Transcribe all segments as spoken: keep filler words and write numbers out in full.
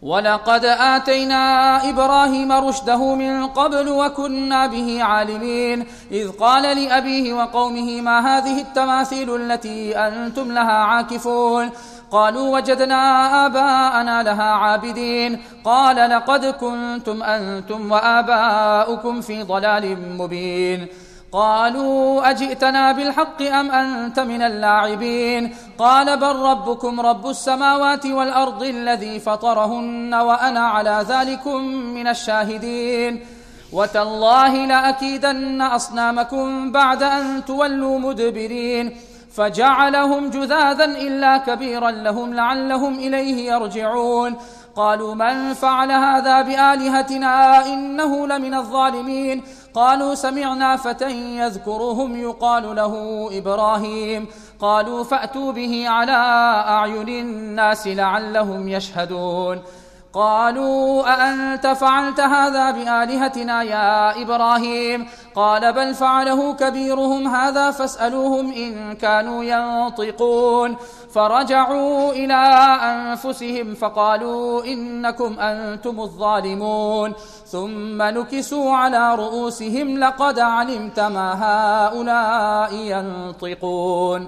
ولقد آتينا إبراهيم رشده من قبل وكنا به عالمين إذ قال لأبيه وقومه ما هذه التماثيل التي أنتم لها عاكفون قالوا وجدنا آباءنا لها عابدين قال لقد كنتم أنتم وآباؤكم في ضلال مبين قالوا أجئتنا بالحق أم أنت من اللاعبين قال بل ربكم رب السماوات والأرض الذي فطرهن وأنا على ذلكم من الشاهدين وتالله لأكيدن أصنامكم بعد أن تولوا مدبرين فجعلهم جذاذا إلا كبيرا لهم لعلهم إليه يرجعون قالوا من فعل هذا بآلهتنا إنه لمن الظالمين قالوا سمعنا فتى يذكرهم يقال له إبراهيم قالوا فأتوا به على أعين الناس لعلهم يشهدون قالوا أأنت فعلت هذا بآلهتنا يا إبراهيم قال بل فعله كبيرهم هذا فاسألوهم إن كانوا ينطقون فرجعوا إلى أنفسهم فقالوا إنكم أنتم الظالمون ثم نكسوا على رؤوسهم لقد علمت ما هؤلاء ينطقون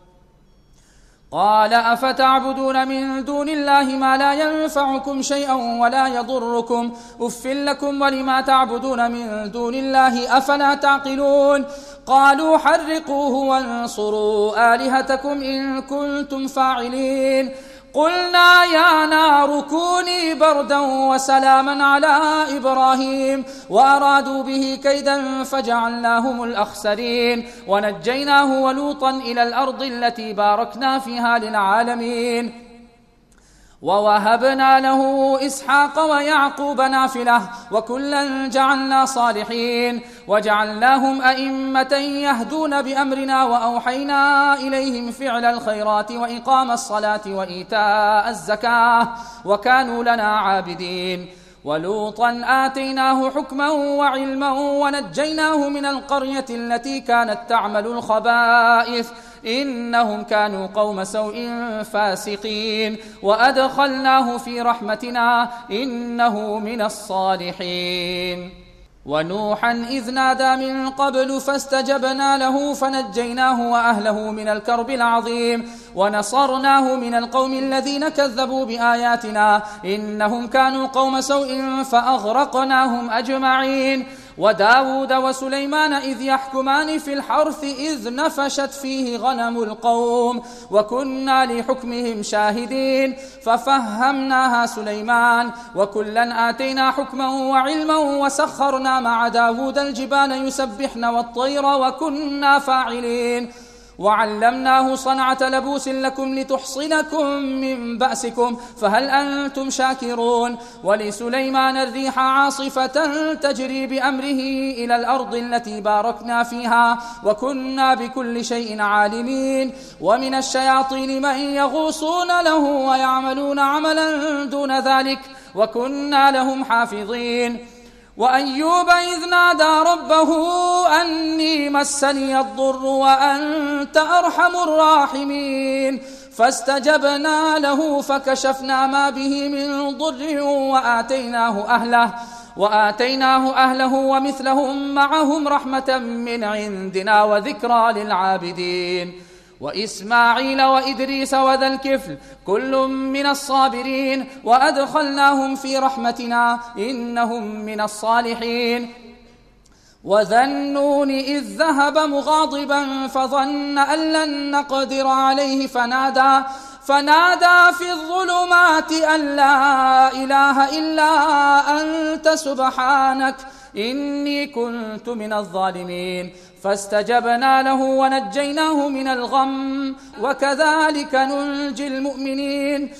قال أفتعبدون من دون الله ما لا ينفعكم شيئا ولا يضركم أف لكم ولما تعبدون من دون الله أفلا تعقلون قالوا حرقوه وانصروا آلهتكم إن كنتم فاعلين قلنا يا نار كوني بردا وسلاما على إبراهيم وأرادوا به كيدا فجعلناهم الأخسرين ونجيناه ولوطا إلى الأرض التي باركنا فيها للعالمين ووهبنا له إسحاق ويعقوب نافلة وكلا جعلنا صالحين وجعلناهم أئمة يهدون بأمرنا وأوحينا إليهم فعل الخيرات وإقام الصلاة وإيتاء الزكاة وكانوا لنا عابدين ولوطا آتيناه حكما وعلما ونجيناه من القرية التي كانت تعمل الخبائث إنهم كانوا قوم سوء فاسقين وأدخلناه في رحمتنا إنه من الصالحين ونوحا إذ نادى من قبل فاستجبنا له فنجيناه وأهله من الكرب العظيم ونصرناه من القوم الذين كذبوا بآياتنا إنهم كانوا قوم سوء فأغرقناهم أجمعين وداود وسليمان إذ يحكمان في الحرث إذ نفشت فيه غنم القوم وكنا لحكمهم شاهدين ففهمناها سليمان وكلا آتينا حكما وعلما وسخرنا مع داود الجبال يسبحن والطير وكنا فاعلين وعلمناه صنعة لبوس لكم لتحصنكم من بأسكم فهل أنتم شاكرون ولسليمان الريح عاصفة تجري بأمره إلى الأرض التي باركنا فيها وكنا بكل شيء عالمين ومن الشياطين من يغوصون له ويعملون عملا دون ذلك وكنا لهم حافظين وأيوب إذ نادى ربه أني مسني الضر وأنت أرحم الراحمين فاستجبنا له فكشفنا ما به من ضر وآتيناه أهله وآتيناه أهله ومثلهم معهم رحمة من عندنا وذكرى للعابدين وإسماعيل وإدريس وذا الكفل كل من الصابرين وأدخلناهم في رحمتنا إنهم من الصالحين وذا النون إذ ذهب مغاضبا فظن أن لن نقدر عليه فنادى فنادى في الظلمات أن لا إله إلا أنت سبحانك إني كنت من الظالمين فاستجبنا له ونجيناه من الغم وكذلك ننجي المؤمنين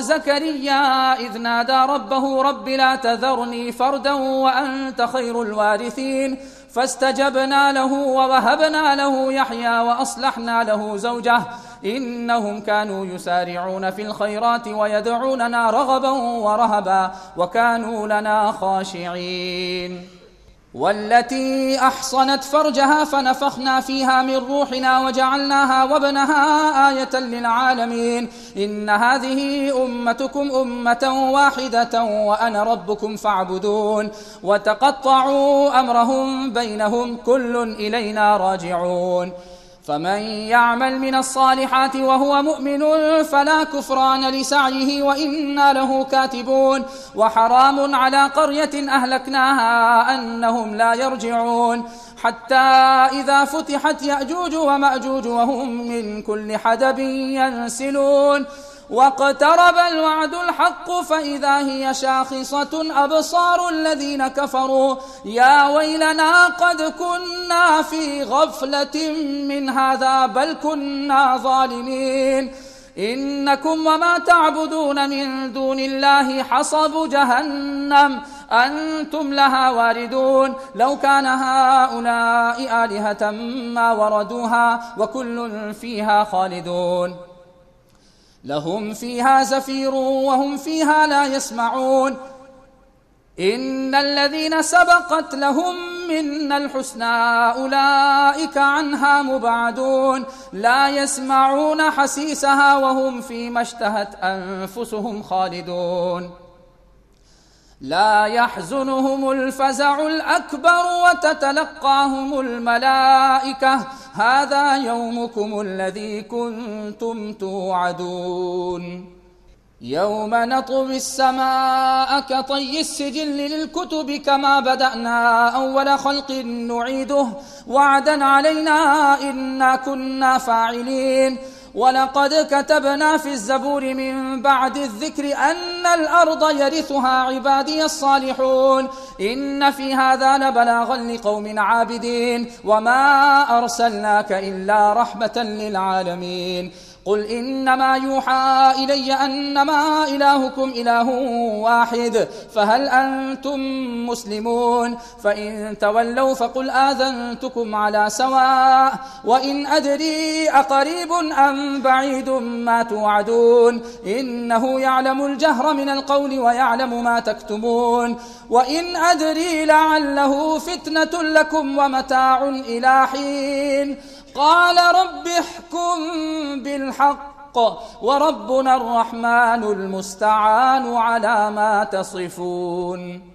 وزكريا إذ نادى ربه رب لا تذرني فردا وأنت خير الوارثين فاستجبنا له ووهبنا له يحيى وأصلحنا له زوجه إنهم كانوا يسارعون في الخيرات ويدعوننا رغبا ورهبا وكانوا لنا خاشعين والتي أحصنت فرجها فنفخنا فيها من روحنا وجعلناها وابنها آية للعالمين إن هذه أمتكم أمة واحدة وأنا ربكم فاعبدون وتقطعوا أمرهم بينهم كل إلينا راجعون فمن يعمل من الصالحات وهو مؤمن فلا كفران لسعيه وإنا له كاتبون وحرام على قرية أهلكناها أنهم لا يرجعون حتى إذا فتحت يأجوج ومأجوج وهم من كل حدب ينسلون واقترب الوعد الحق فإذا هي شاخصة أبصار الذين كفروا يا ويلنا قد كنا في غفلة من هذا بل كنا ظالمين إنكم وما تعبدون من دون الله حصب جهنم أنتم لها واردون لو كان هؤلاء آلهة ما وردوها وكل فيها خالدون لهم فيها زفير وهم فيها لا يسمعون إن الذين سبقت لهم منا الحسنى أولئك عنها مبعدون لا يسمعون حسيسها وهم فيما اشتهت أنفسهم خالدون لا يحزنهم الفزع الأكبر وتتلقاهم الملائكة هذا يومكم الذي كنتم توعدون يوم نطوي السماء كطي السجل للكتب كما بدأنا أول خلق نعيده وعدا علينا إنا كنا فاعلين ولقد كتبنا في الزبور من بعد الذكر أن الأرض يرثها عبادي الصالحون إن في هذا لبلاغا لقوم عابدين وما أرسلناك إلا رحمة للعالمين قل إنما يوحى إلي أنما إلهكم إله واحد فهل أنتم مسلمون فإن تولوا فقل آذنتكم على سواء وإن أدري أقريب أم بعيد ما توعدون إنه يعلم الجهر من القول ويعلم ما تكتمون وإن أدري لعله فتنة لكم ومتاع إلى حين قال رب احكم بالحق وربنا الرحمن المستعان على ما تصفون.